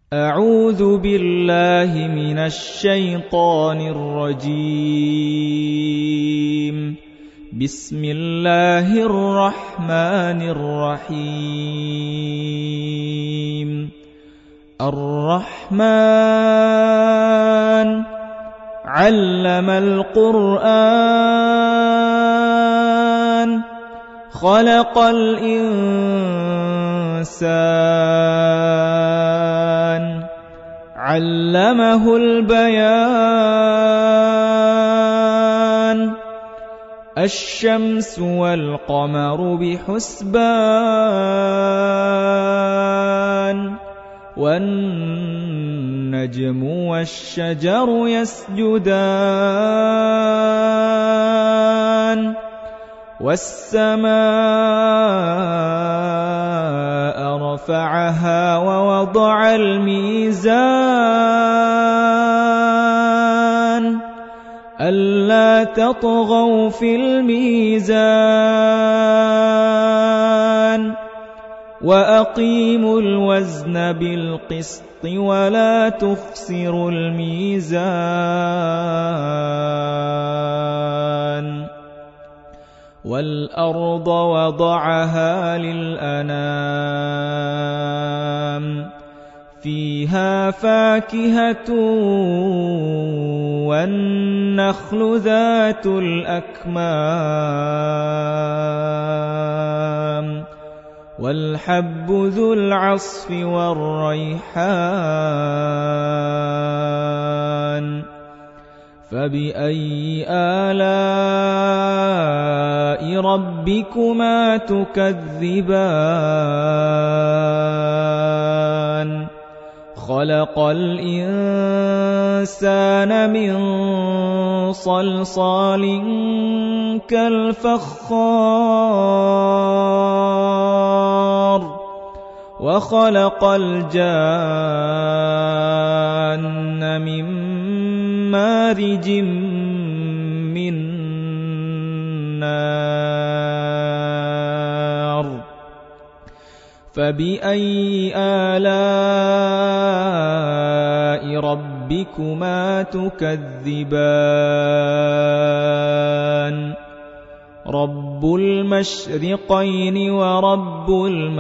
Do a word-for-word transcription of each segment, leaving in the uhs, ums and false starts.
أعوذ بالله من الشيطان الرجيم. بسم الله الرحمن الرحيم. الرحمن علم القرآن خلق الإنسان علمه البيان الشمس والقمر بحسبان والنجم والشجر يسجدان والسماء رفعها ووضع الميزان ألا تطغوا في الميزان وأقيموا الوزن بالقسط ولا تخسروا الميزان والأرض وضعها للأنام فيها فاكهة والنخل ذات الأكمام والحب ذو العصف والريحان فبأي آلاء ربكما تكذبان خلق الإنسان من صلصال كالفخار وخلق الجان من مارج من نار فبأي آلاء ربكما تكذبان رب المشرقين ورب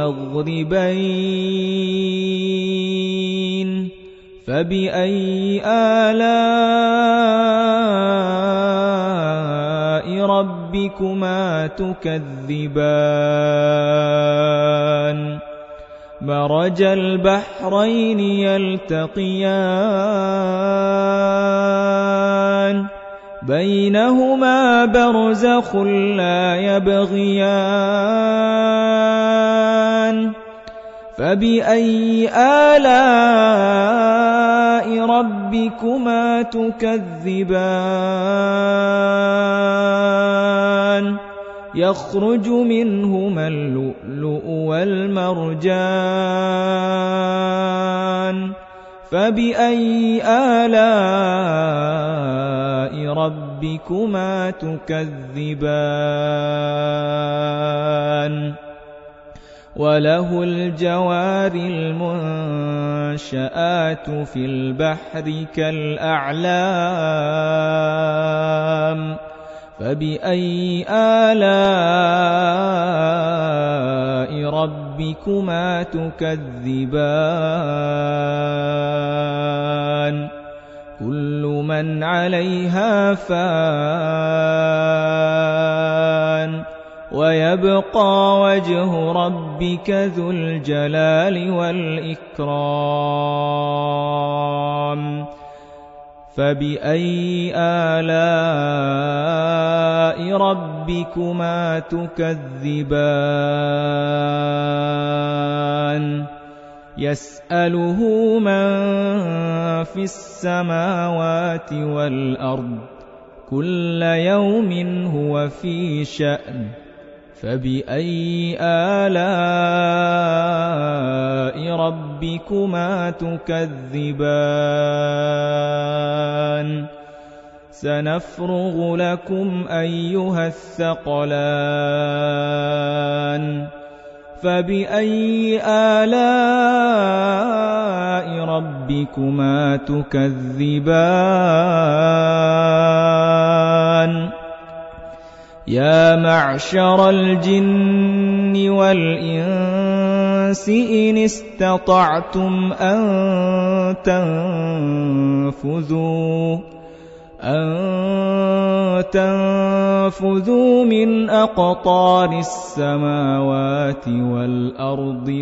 المغربين فبأي آلاء ربكما تكذبان مرج البحرين يلتقيان بينهما برزخ لا يبغيان فبأي آلاء ربكما تكذبان يخرج منهما اللؤلؤ والمرجان فبأي آلاء ربكما تكذبان وله الجوار المنشآت في البحر كالأعلام فبأي آلاء ربكما تكذبان كل من عليها فان ويبقى وجه ربك ذو الجلال والإكرام فبأي آلاء ربكما تكذبان يسأله من في السماوات والأرض كل يوم هو في شأن فبأي آلاء ربكما تكذبان سنفرغ لكم أيها الثقلان فبأي آلاء ربكما ربكما تكذبان يا معشر الجن والإنس إن استطعتم أن تنفذوا أن تنفذوا من أقطار السماوات والأرض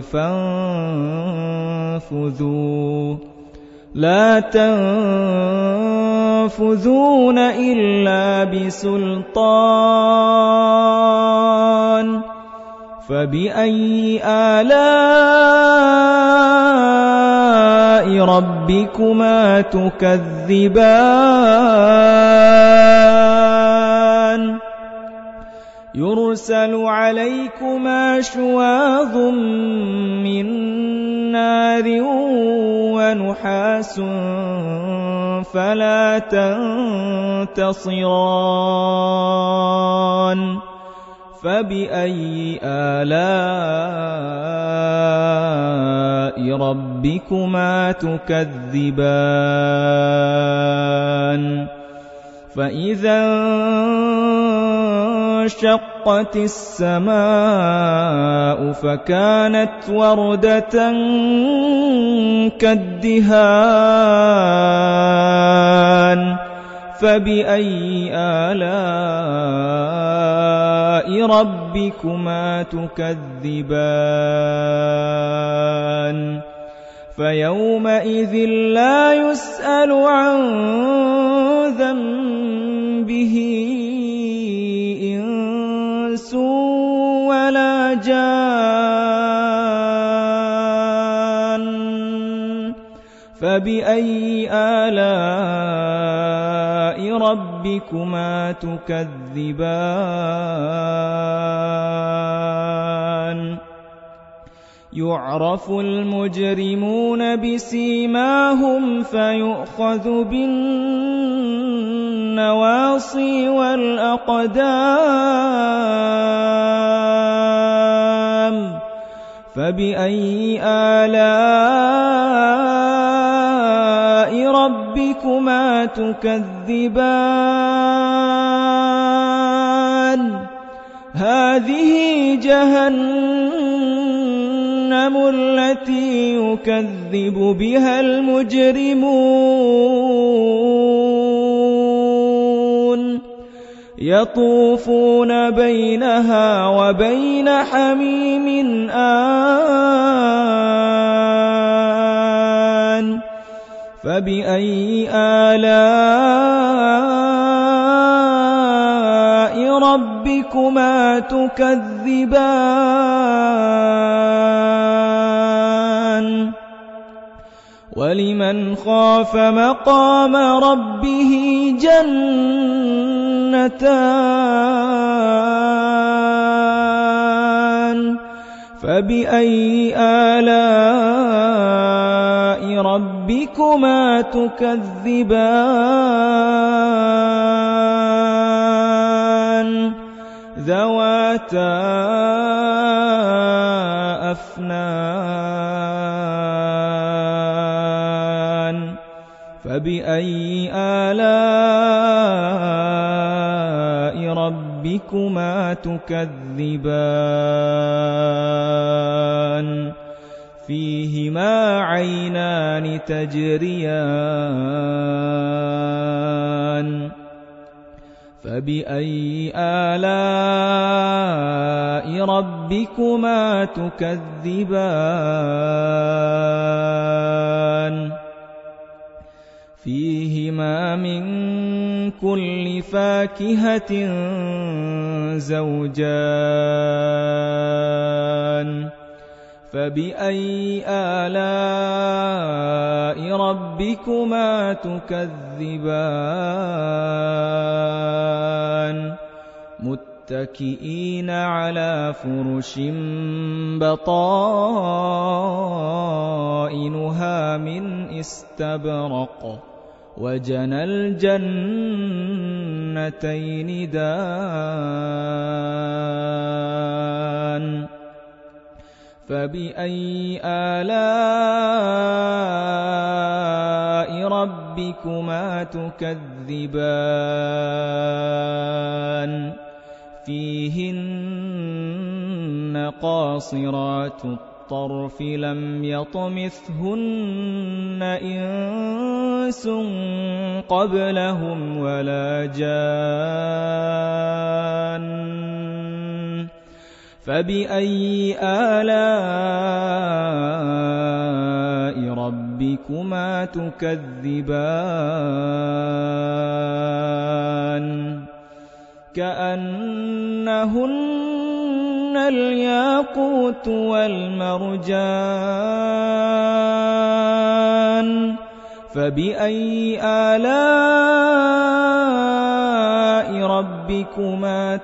فانفذوا لا تنفذون إلا بسلطان فبأي آلاء ربكما تكذبان يرسل عليكما شواظ من نار ونحاس فلا تنتصران فبأي آلاء ربكما تكذبان فإذا انشقت السماء فكانت وردة كالدهان فبأي آلاء ربكما تكذبان فيومئذ لا يسأل عن ذنبه إنس ولا جان فبأي آلاء ربكما تكذبان يعرف المجرمون بسيماهم فيؤخذ بالنواصي والأقدام فبأي آلاء ربكما تكذبان هذه جهنم التي يكذب بها المجرمون يطوفون بينها وبين حميم آن فبأي آلاء ربكما تكذبان ولمن خاف مقام ربه جنتان فبأي آلاء ربكما تكذبان ذواتا أفنان فبأي آلاء ربكما تكذبان فيهما عينان تجريان فبأي آلاء ربكما تكذبان فيهما من كل فاكهة زوجان فبأي آلاء ربكما تكذبان متكئين على فرش بطائنها من استبرق وجنى الجنتين دان فبأي آلاء ربكما تكذبان فيهن قاصرات الطرف لم يطمثهن إنس قبلهم ولا جان فبأي آلاء ربكما تكذبان كأنهن الياقوت والمرجان فبأي آلاء ربكما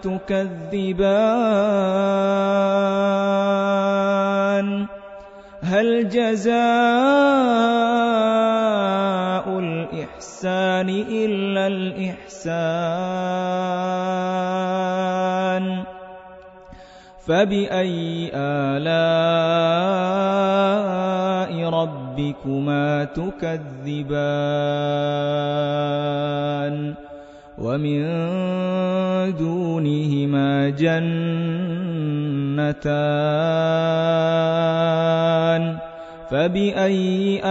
تكذبان هل جزاء الإحسان إلا الإحسان فبأي آلاء ربكما تكذبان ومن دونهما جنتان فبأي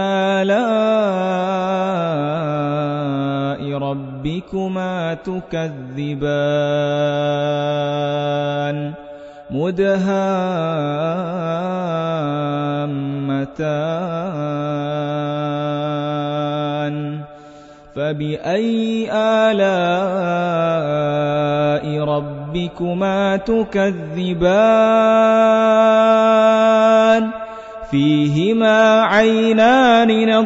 آلاء ربكما تكذبان مدهامتان فبأي آلاء ربكما تكذبان فيهما عينان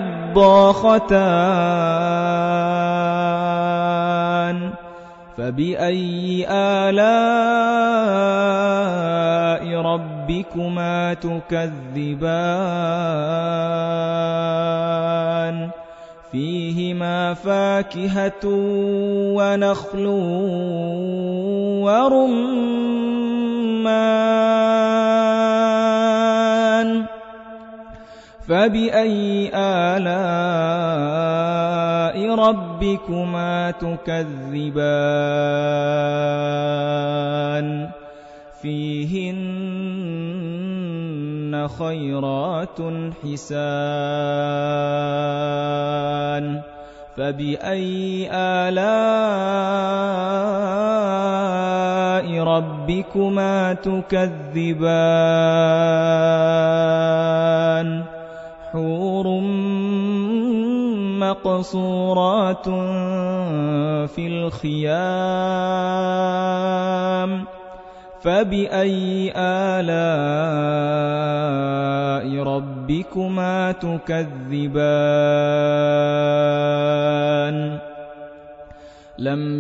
نضاختان فبأي آلاء ربكما تكذبان فيهما فاكهة ونخل ورمان فبأي آلاء ربكما تكذبان فيهن خيرات حسان فبأي آلاء ربكما تكذبان حور مقصورات في الخيام فبأي آلاء ربكما تكذبان لم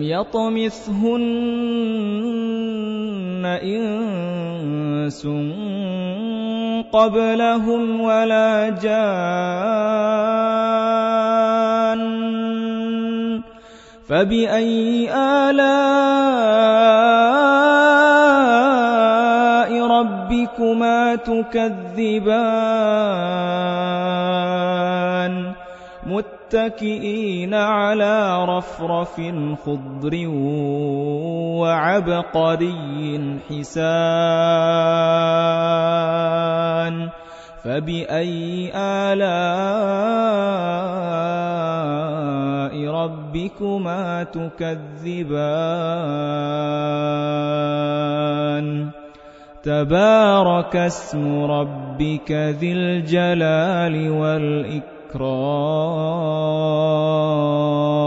يطمثهن إنس قبلهم ولا جان فبأي آلاء ربكما تكذبان متكئين على رفرف خضر وعبقري حسان فبأي آلاء ربكما تكذبان تبارك اسم ربك ذي الجلال والإكرام